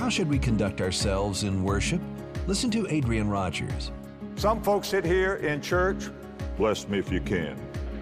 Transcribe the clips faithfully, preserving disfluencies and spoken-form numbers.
How should we conduct ourselves in worship? Listen to Adrian Rogers. Some folks sit here in church, bless me if you can.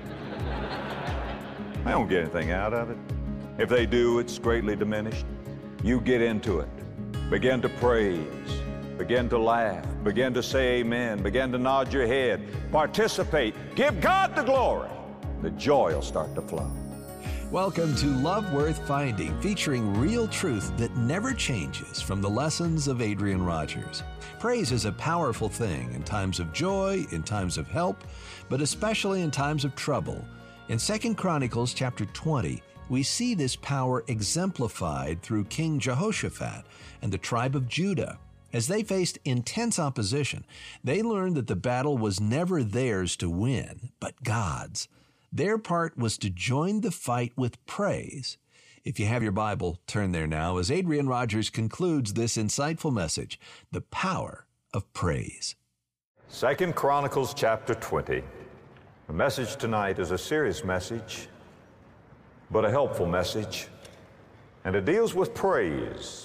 I don't get anything out of it. If they do, it's greatly diminished. You get into it. Begin to praise. Begin to laugh. Begin to say amen. Begin to nod your head. Participate. Give God the glory. The joy will start to flow. Welcome to Love Worth Finding, featuring real truth that never changes from the lessons of Adrian Rogers. Praise is a powerful thing in times of joy, in times of help, but especially in times of trouble. In Second Chronicles chapter twenty, we see this power exemplified through King Jehoshaphat and the tribe of Judah. As they faced intense opposition, they learned that the battle was never theirs to win, but God's. Their part was to join the fight with praise. If you have your Bible, turn there now as Adrian Rogers concludes this insightful message, The Power of Praise. Second Chronicles chapter twenty. The message tonight is a serious message, but a helpful message, and it deals with praise.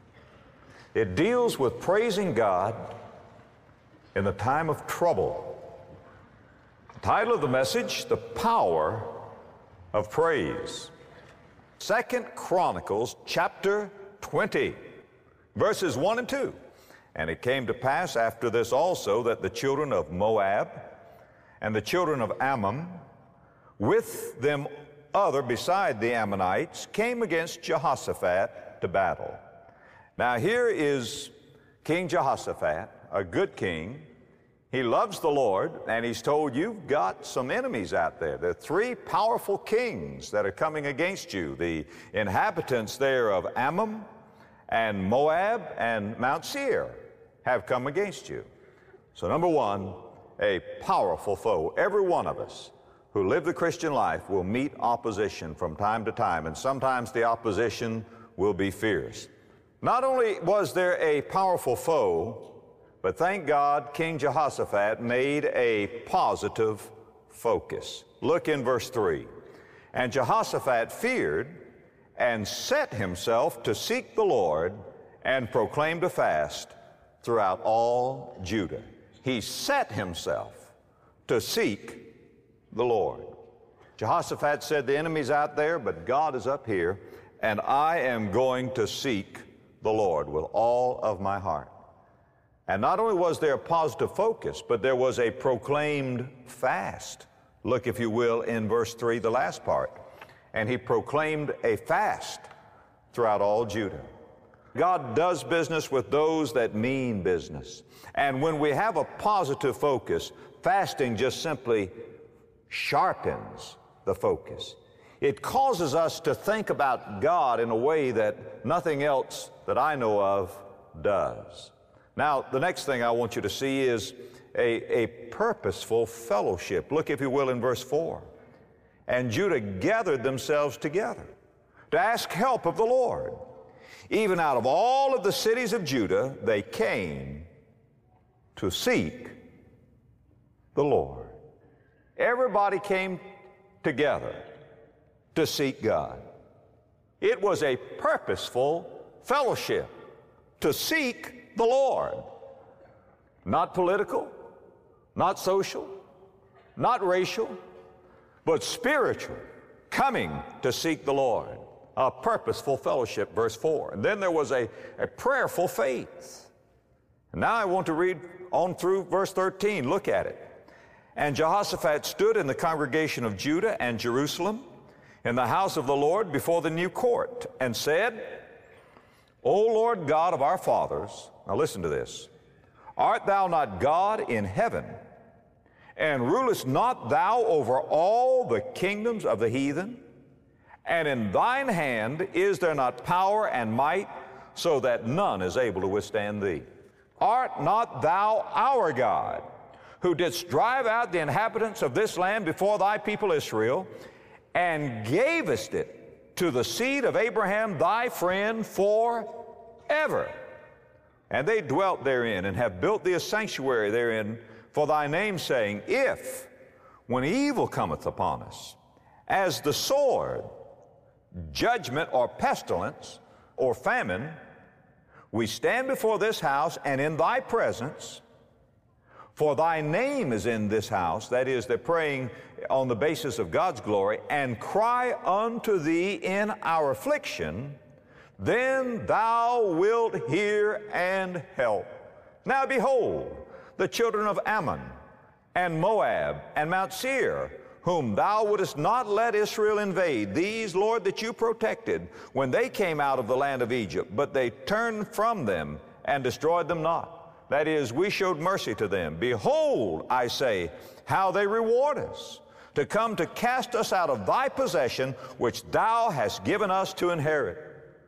It deals with praising God in the time of trouble. The title of the message, The Power of Praise. Second Chronicles chapter twenty, verses one and two. And it came to pass after this also that the children of Moab and the children of Ammon, with them other beside the Ammonites, came against Jehoshaphat to battle. Now here is King Jehoshaphat, a good king. He loves the Lord, and he's told, you've got some enemies out there. There are three powerful kings that are coming against you. The inhabitants there of Ammon and Moab and Mount Seir have come against you. So number one, a powerful foe. Every one of us who live the Christian life will meet opposition from time to time, and sometimes the opposition will be fierce. Not only was there a powerful foe, but thank God, King Jehoshaphat made a positive focus. Look in verse three. And Jehoshaphat feared and set himself to seek the Lord and proclaimed a fast throughout all Judah. He set himself to seek the Lord. Jehoshaphat said, the enemy's out there, but God is up here, and I am going to seek the Lord with all of my heart. And not only was there a positive focus, but there was a proclaimed fast. Look, if you will, in verse three, the last part. And he proclaimed a fast throughout all Judah. God does business with those that mean business. And when we have a positive focus, fasting just simply sharpens the focus. It causes us to think about God in a way that nothing else that I know of does. Now, the next thing I want you to see is a, a purposeful fellowship. Look, if you will, in verse four. And Judah gathered themselves together to ask help of the Lord. Even out of all of the cities of Judah, they came to seek the Lord. Everybody came together to seek God. It was a purposeful fellowship to seek the Lord. Not political, not social, not racial, but spiritual, coming to seek the Lord. A purposeful fellowship, verse four. And then there was a, a prayerful faith. And now I want to read on through verse thirteen. Look at it. And Jehoshaphat stood in the congregation of Judah and Jerusalem in the house of the Lord before the new court and said, O Lord God of our fathers, now listen to this, art thou not God in heaven, and rulest not thou over all the kingdoms of the heathen? And in thine hand is there not power and might, so that none is able to withstand thee? Art not thou our God, who didst drive out the inhabitants of this land before thy people Israel, and gavest it to the seed of Abraham thy friend forever? And they dwelt therein, and have built thee a sanctuary therein for thy name's saying, if, when evil cometh upon us, as the sword, judgment, or pestilence, or famine, We stand before this house and in thy presence, for thy name is in this house. That is, they're praying on the basis of God's glory, and cry unto thee in our affliction, then thou wilt hear and help. Now behold, the children of Ammon and Moab and Mount Seir, whom thou wouldest not let Israel invade, these, Lord, that you protected when they came out of the land of Egypt, but they turned from them and destroyed them not. That is, we showed mercy to them. Behold, I say, how they reward us, to come to cast us out of thy possession, which thou hast given us to inherit.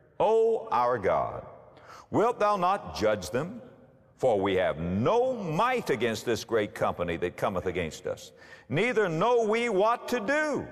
O our God, wilt thou not judge them? For we have no might against this great company that cometh against us, neither know we what to do.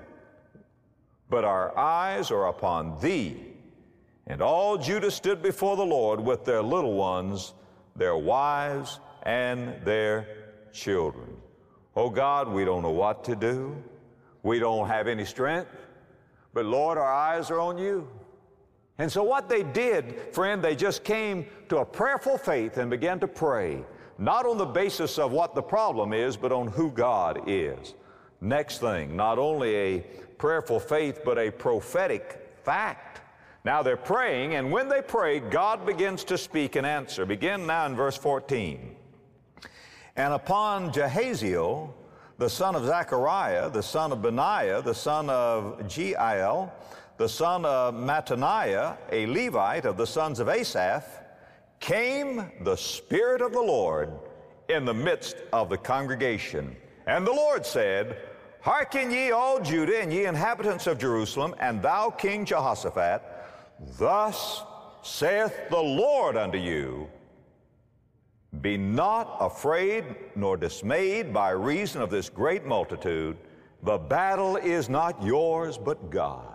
But our eyes are upon thee. And all Judah stood before the Lord with their little ones, their wives, and their children. Oh God, we don't know what to do. We don't have any strength. But Lord, our eyes are on you. And so what they did, friend, they just came to a prayerful faith and began to pray, not on the basis of what the problem is, but on who God is. Next thing, not only a prayerful faith, but a prophetic fact. Now they're praying, and when they pray, God begins to speak and answer. Begin now in verse fourteen. And upon Jahaziel, the son of Zechariah, the son of Benaiah, the son of Jeiel, the son of Mattaniah, a Levite of the sons of Asaph, came the Spirit of the Lord in the midst of the congregation. And the Lord said, Hearken ye all Judah, and ye inhabitants of Jerusalem, and thou King Jehoshaphat, thus saith the Lord unto you, Be not afraid nor dismayed by reason of this great multitude. The battle is not yours, but God's.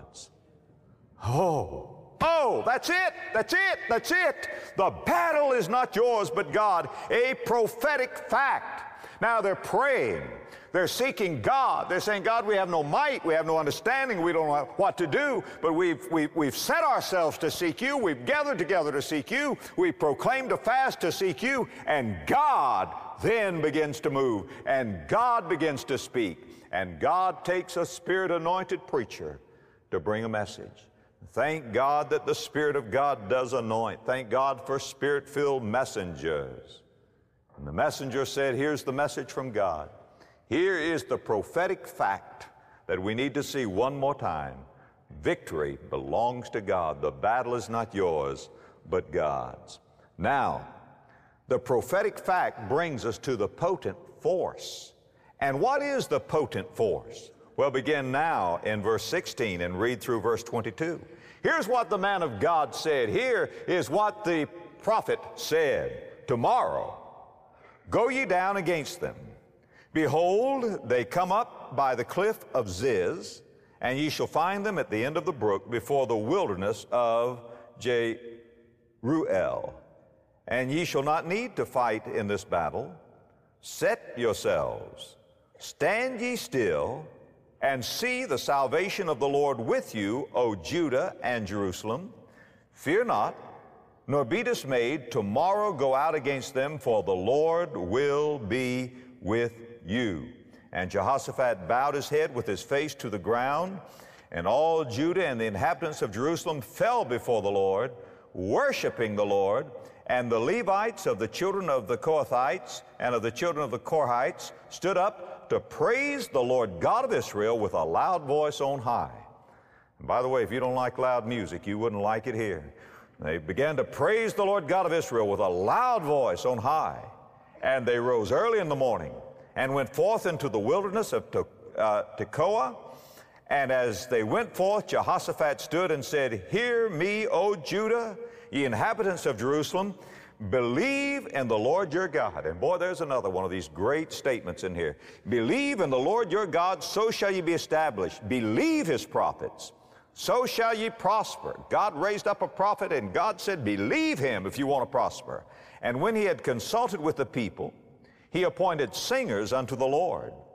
Oh, oh, that's it, that's it, that's it. The battle is not yours, but God, a prophetic fact. Now they're praying, they're seeking God. They're saying, God, we have no might, we have no understanding, we don't know what to do, but we've, we've, we've set ourselves to seek you, we've gathered together to seek you, we've proclaimed a fast to seek you, and God then begins to move, and God begins to speak, and God takes a Spirit-anointed preacher to bring a message. Thank God that the Spirit of God does anoint. Thank God for Spirit-filled messengers. And the messenger said, here's the message from God. Here is the prophetic fact that we need to see one more time. Victory belongs to God. The battle is not yours, but God's. Now, the prophetic fact brings us to the potent force. And what is the potent force? Well, begin now in verse sixteen and read through verse twenty-two. Here's what the man of God said. Here is what the prophet said. Tomorrow, go ye down against them. Behold, they come up by the cliff of Ziz, and ye shall find them at the end of the brook before the wilderness of Jeruel. And ye shall not need to fight in this battle. Set yourselves, stand ye still, and see the salvation of the Lord with you, O Judah and Jerusalem. Fear not, nor be dismayed. Tomorrow go out against them, for the Lord will be with you. And Jehoshaphat bowed his head with his face to the ground, and all Judah and the inhabitants of Jerusalem fell before the Lord, worshiping the Lord. And the Levites of the children of the Kohathites and of the children of the Korhites stood up to praise the Lord God of Israel with a loud voice on high. And by the way, if you don't like loud music, you wouldn't like it here. They began to praise the Lord God of Israel with a loud voice on high. And they rose early in the morning and went forth into the wilderness of uh, Tekoa. And as they went forth, Jehoshaphat stood and said, Hear me, O Judah, ye inhabitants of Jerusalem, believe in the Lord your God. And boy, there's another one of these great statements in here. Believe in the Lord your God, so shall ye be established. Believe his prophets, so shall ye prosper. God raised up a prophet, and God said, believe him if you want to prosper. And when he had consulted with the people, he appointed singers unto the Lord.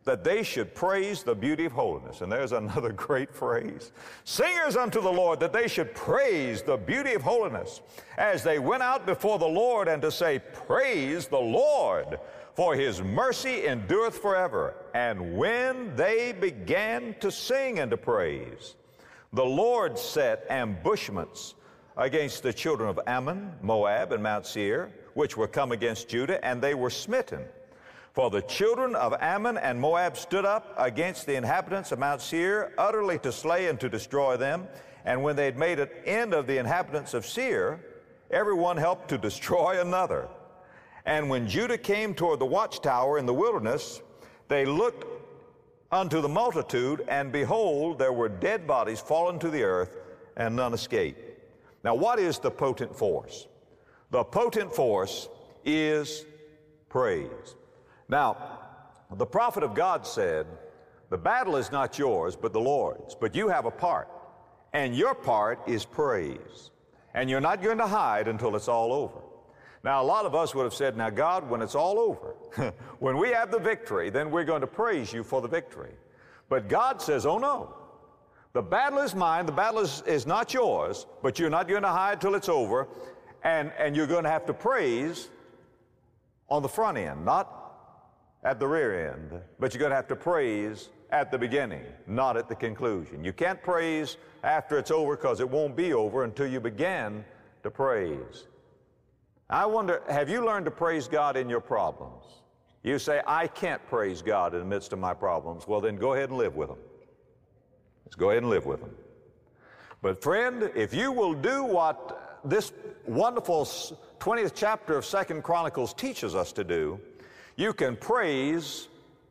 that they should praise the beauty of holiness. And there's another great phrase. Singers unto the Lord, that they should praise the beauty of holiness, as they went out before the Lord, and to say, praise the Lord, for his mercy endureth forever. And when they began to sing and to praise, the Lord set ambushments against the children of Ammon, Moab, and Mount Seir, which were come against Judah, and they were smitten. For the children of Ammon and Moab stood up against the inhabitants of Mount Seir, utterly to slay and to destroy them. And when they had made an end of the inhabitants of Seir, every one helped to destroy another. And when Judah came toward the watchtower in the wilderness, they looked unto the multitude, and behold, there were dead bodies fallen to the earth, and none escaped. Now, what is the potent force? The potent force is praise. Now, the prophet of God said, the battle is not yours, but the Lord's. But you have a part, and your part is praise. And you're not going to hide until it's all over. Now, a lot of us would have said, now, God, when it's all over, when we have the victory, then we're going to praise you for the victory. But God says, oh, no. The battle is mine, the battle is, is not yours, but you're not going to hide till it's over, and, and you're going to have to praise on the front end, not at the rear end, but you're going to have to praise at the beginning, not at the conclusion. You can't praise after it's over, because it won't be over until you begin to praise. I wonder, have you learned to praise God in your problems? You say, I can't praise God in the midst of my problems. Well, then go ahead and live with them. Let's go ahead and live with them. But friend, if you will do what this wonderful twentieth chapter of Second Chronicles teaches us to do, you can praise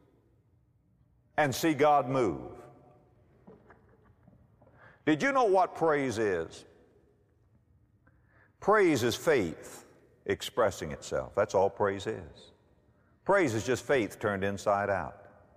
and see God move. Did you know what praise is? Praise is faith expressing itself. That's all praise is. Praise is just faith turned inside out.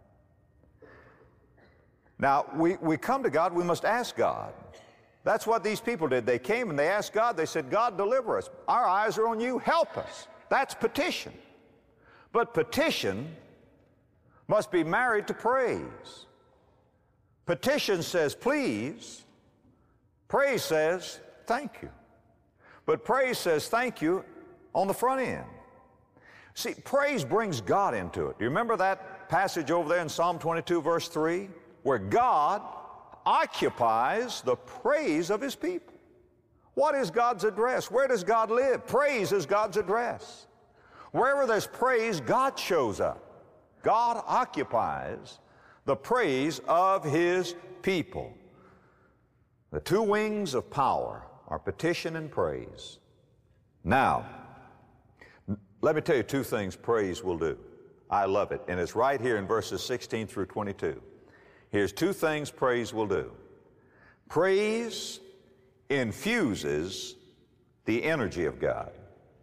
Now, we, we come to God, we must ask God. That's what these people did. They came and they asked God, they said, God, deliver us. Our eyes are on you, help us. That's petition. But petition must be married to praise. Petition says, please. Praise says, thank you. But praise says, thank you on the front end. See, praise brings God into it. Do you remember that passage over there in Psalm twenty-two, verse three, where God occupies the praise of his people? What is God's address? Where does God live? Praise is God's address. Wherever there's praise, God shows up. God occupies the praise of his people. The two wings of power are petition and praise. Now, let me tell you two things praise will do. I love it, and it's right here in verses sixteen through twenty-two. Here's two things praise will do. Praise infuses the energy of God.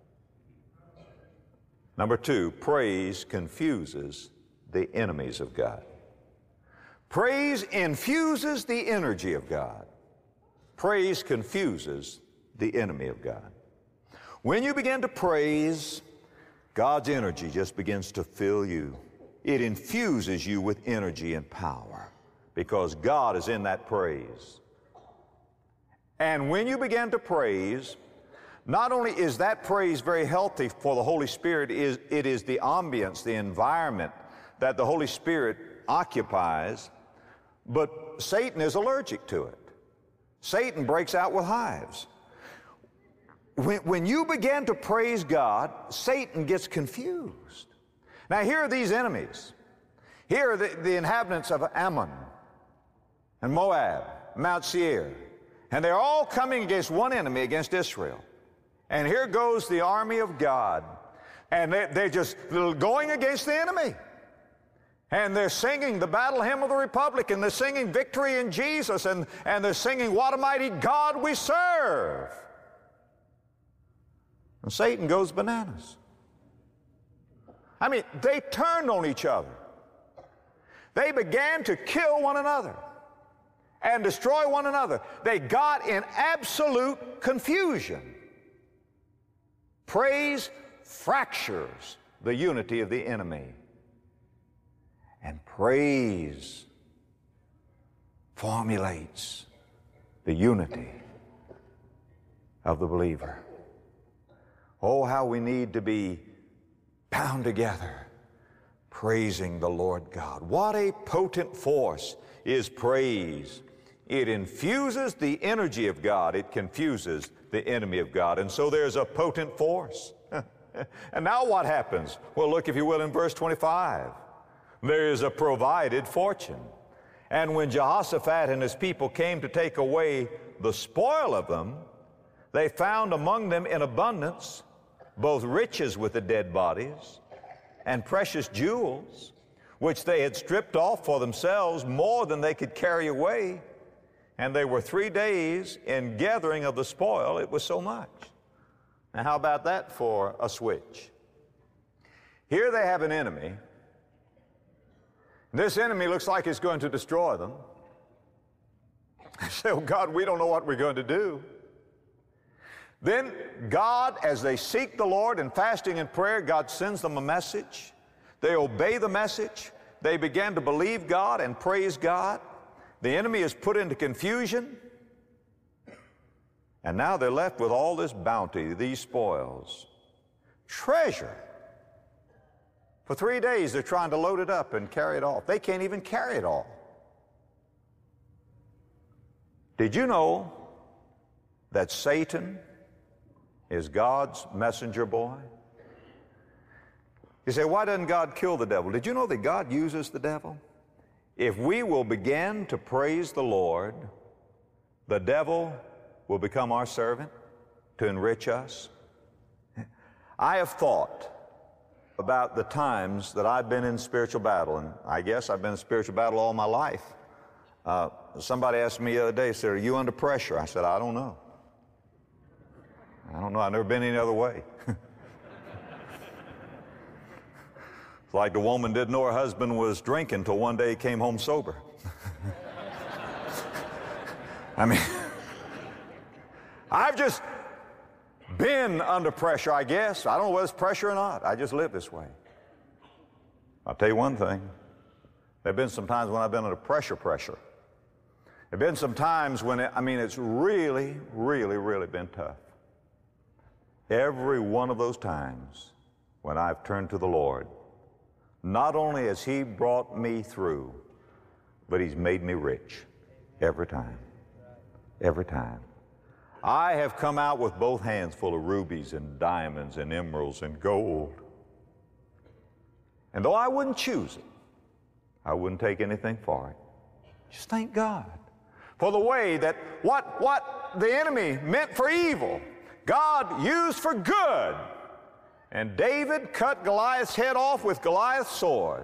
Number two, praise confuses the enemies of God. Praise infuses the energy of God. Praise confuses the enemy of God. When you begin to praise, God's energy just begins to fill you. It infuses you with energy and power because God is in that praise. And when you begin to praise, not only is that praise very healthy for the Holy Spirit, it is the ambience, the environment that the Holy Spirit occupies, but Satan is allergic to it. Satan breaks out with hives. When, when you begin to praise God, Satan gets confused. Now here are these enemies. Here are the, the inhabitants of Ammon and Moab, Mount Seir, and they're all coming against one enemy, against Israel. And here goes the army of God, and they, they're just going against the enemy. And they're singing the battle hymn of the Republic, and they're singing victory in Jesus, and, and they're singing, what a mighty God we serve. And Satan goes bananas. I mean, they turned on each other. They began to kill one another and destroy one another. They got in absolute confusion. Praise fractures the unity of the enemy. And praise formulates the unity of the believer. Oh, how we need to be bound together, praising the Lord God. What a potent force is praise. It infuses the energy of God. It confuses the enemy of God. And so there's a potent force. And now what happens? Well, look, if you will, in verse twenty-five. There is a provided fortune. And when Jehoshaphat and his people came to take away the spoil of them, they found among them in abundance both riches with the dead bodies and precious jewels, which they had stripped off for themselves more than they could carry away. And they were three days in gathering of the spoil. It was so much. Now, how about that for a switch? Here they have an enemy. This enemy looks like it's going to destroy them. They say, oh God, we don't know what we're going to do. Then God, as they seek the Lord in fasting and prayer, God sends them a message. They obey the message. They begin to believe God and praise God. The enemy is put into confusion. And now they're left with all this bounty, these spoils. Treasure. For three days they're trying to load it up and carry it off. They can't even carry it all. Did you know that Satan is God's messenger boy? You say, why doesn't God kill the devil? Did you know that God uses the devil? If we will begin to praise the Lord, the devil will become our servant to enrich us. I have thought about the times that I've been in spiritual battle, and I guess I've been in spiritual battle all my life. Uh, somebody asked me the other day, said, are you under pressure? I said, I don't know. I don't know. I've never been any other way. It's like the woman didn't know her husband was drinking till one day he came home sober. I mean, I've just been under pressure, I guess. I don't know whether it's pressure or not. I just live this way. I'll tell you one thing. There have been some times when I've been under pressure, pressure. There have been some times when, it, I mean, it's really, really, really been tough. Every one of those times when I've turned to the Lord, not only has He brought me through, but He's made me rich every time. Every time. I have come out with both hands full of rubies and diamonds and emeralds and gold. And though I wouldn't choose it, I wouldn't take anything for it. Just thank God for the way that what, what the enemy meant for evil, God used for good. And David cut Goliath's head off with Goliath's sword.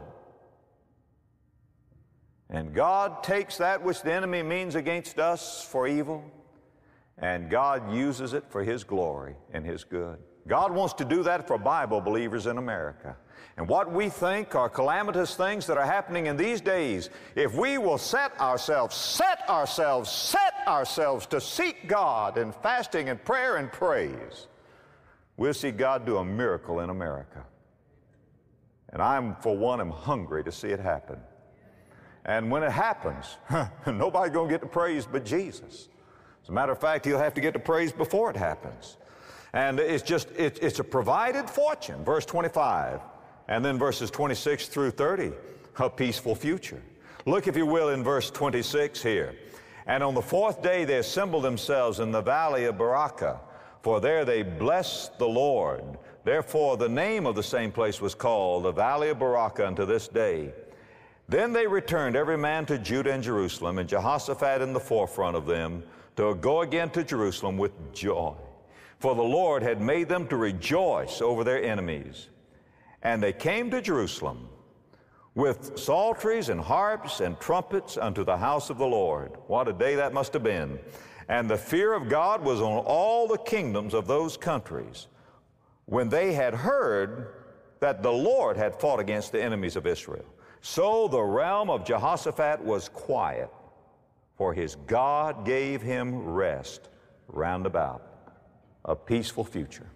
And God takes that which the enemy means against us for evil, and God uses it for His glory and His good. God wants to do that for Bible believers in America. And what we think are calamitous things that are happening in these days, if we will set ourselves, set ourselves, set ourselves to seek God in fasting and prayer and praise, we'll see God do a miracle in America. And I'm, for one, am hungry to see it happen. And when it happens, nobody's going to get the praise but Jesus. As a matter of fact, He'll have to get the praise before it happens. And it's just, it, it's a provided fortune, verse twenty-five. And then verses twenty-six through thirty, a peaceful future. Look, if you will, in verse twenty-six here. And on the fourth day they assembled themselves in the valley of Berachah, for there they blessed the Lord. Therefore the name of the same place was called the valley of Berachah unto this day. Then they returned every man to Judah and Jerusalem, and Jehoshaphat in the forefront of them, to go again to Jerusalem with joy. For the Lord had made them to rejoice over their enemies. And they came to Jerusalem with psalteries and harps and trumpets unto the house of the Lord. What a day that must have been. And the fear of God was on all the kingdoms of those countries, when they had heard that the Lord had fought against the enemies of Israel. So the realm of Jehoshaphat was quiet, for his God gave him rest round about, a peaceful future.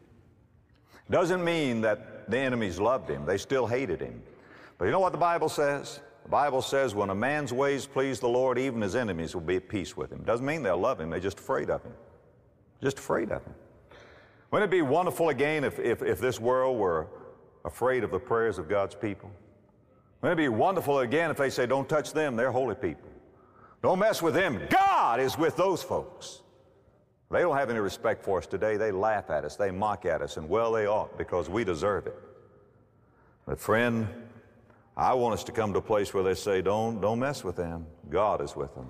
Doesn't mean that the enemies loved him. They still hated him. But you know what the Bible says? The Bible says when a man's ways please the Lord, even his enemies will be at peace with him. Doesn't mean they'll love him, they're just afraid of him. Just afraid of him. Wouldn't it be wonderful again if, if, if this world were afraid of the prayers of God's people? Wouldn't it be wonderful again if they say, don't touch them, they're holy people. Don't mess with them. God is with those folks. They don't have any respect for us today. They laugh at us, they mock at us, and well they ought, because we deserve it. But friend, I want us to come to a place where they say, don't, don't mess with them. God is with them.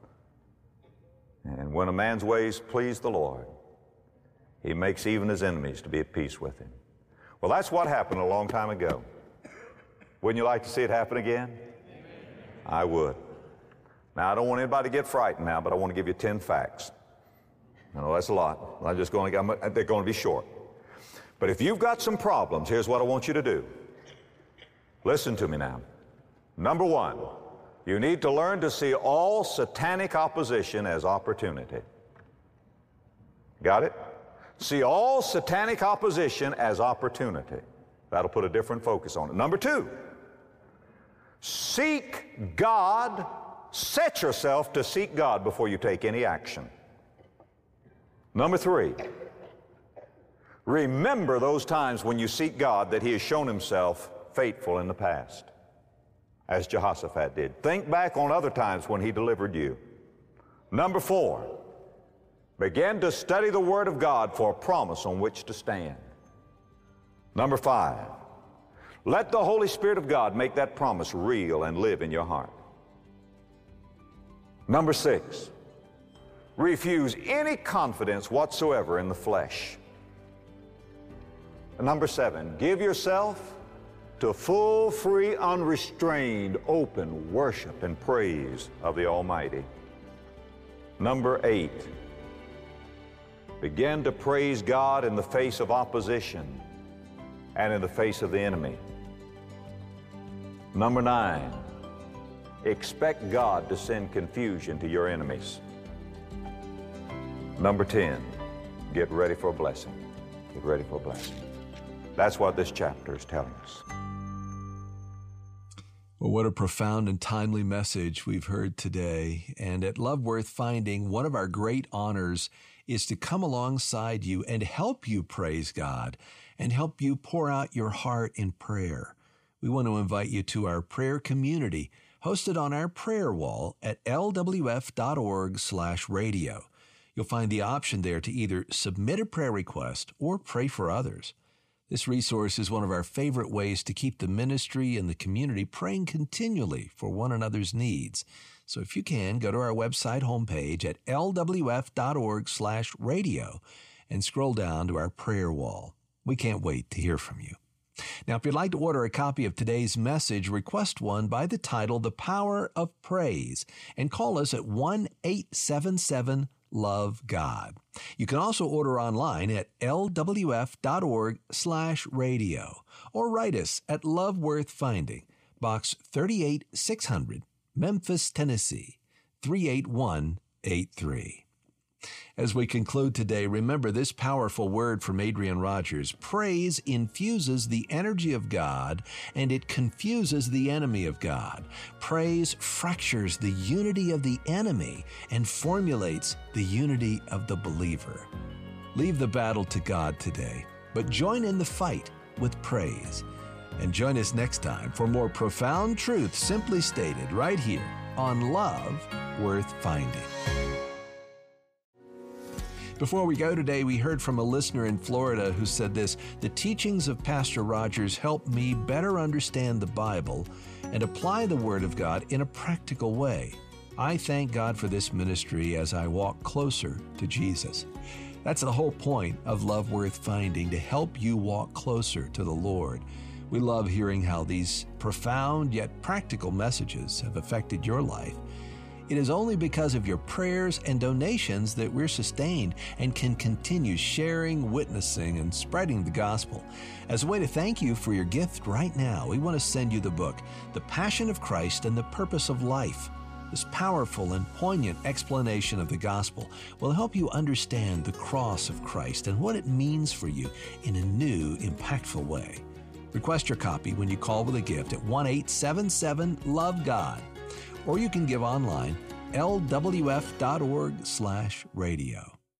And when a man's ways please the Lord, he makes even his enemies to be at peace with him. Well, that's what happened a long time ago. Wouldn't you like to see it happen again? Amen. I would. Now, I don't want anybody to get frightened now, but I want to give you ten facts. I know that's a lot. I'm just going to, they're going to be short. But if you've got some problems, here's what I want you to do. Listen to me now. Number one, you need to learn to see all satanic opposition as opportunity. Got it? See all satanic opposition as opportunity. That'll put a different focus on it. Number two, seek God. Set yourself to seek God before you take any action. Number three, remember those times when you seek God that He has shown Himself faithful in the past, as Jehoshaphat did. Think back on other times when He delivered you. Number four, begin to study the Word of God for a promise on which to stand. Number five, let the Holy Spirit of God make that promise real and live in your heart. Number six, refuse any confidence whatsoever in the flesh. And number seven, give yourself to full, free, unrestrained, open worship and praise of the Almighty. Number eight, begin to praise God in the face of opposition and in the face of the enemy. Number nine, expect God to send confusion to your enemies. Number ten, get ready for a blessing. Get ready for a blessing. That's what this chapter is telling us. Well, what a profound and timely message we've heard today. And at Love Worth Finding, one of our great honors is to come alongside you and help you praise God and help you pour out your heart in prayer. We want to invite you to our prayer community hosted on our prayer wall at L W F dot org slash radio. You'll find the option there to either submit a prayer request or pray for others. This resource is one of our favorite ways to keep the ministry and the community praying continually for one another's needs. So if you can, go to our website homepage at L W F dot org slash radio and scroll down to our prayer wall. We can't wait to hear from you. Now, if you'd like to order a copy of today's message, request one by the title, The Power of Praise, and call us at one eight seven seven Love God. You can also order online at L W F dot org slash radio or write us at Love Worth Finding, Box thirty-eight six hundred, Memphis, Tennessee, three eight one eight three. As we conclude today, remember this powerful word from Adrian Rogers. Praise infuses the energy of God, and it confuses the enemy of God. Praise fractures the unity of the enemy and formulates the unity of the believer. Leave the battle to God today, but join in the fight with praise. And join us next time for more profound truth simply stated right here on Love Worth Finding. Before we go today, we heard from a listener in Florida who said this: the teachings of Pastor Rogers help me better understand the Bible and apply the Word of God in a practical way. I thank God for this ministry as I walk closer to Jesus. That's the whole point of Love Worth Finding, to help you walk closer to the Lord. We love hearing how these profound yet practical messages have affected your life. It is only because of your prayers and donations that we're sustained and can continue sharing, witnessing, and spreading the gospel. As a way to thank you for your gift right now, we want to send you the book, The Passion of Christ and the Purpose of Life. This powerful and poignant explanation of the gospel will help you understand the cross of Christ and what it means for you in a new, impactful way. Request your copy when you call with a gift at one eight seven seven love God. Or you can give online, l w f dot org slash radio.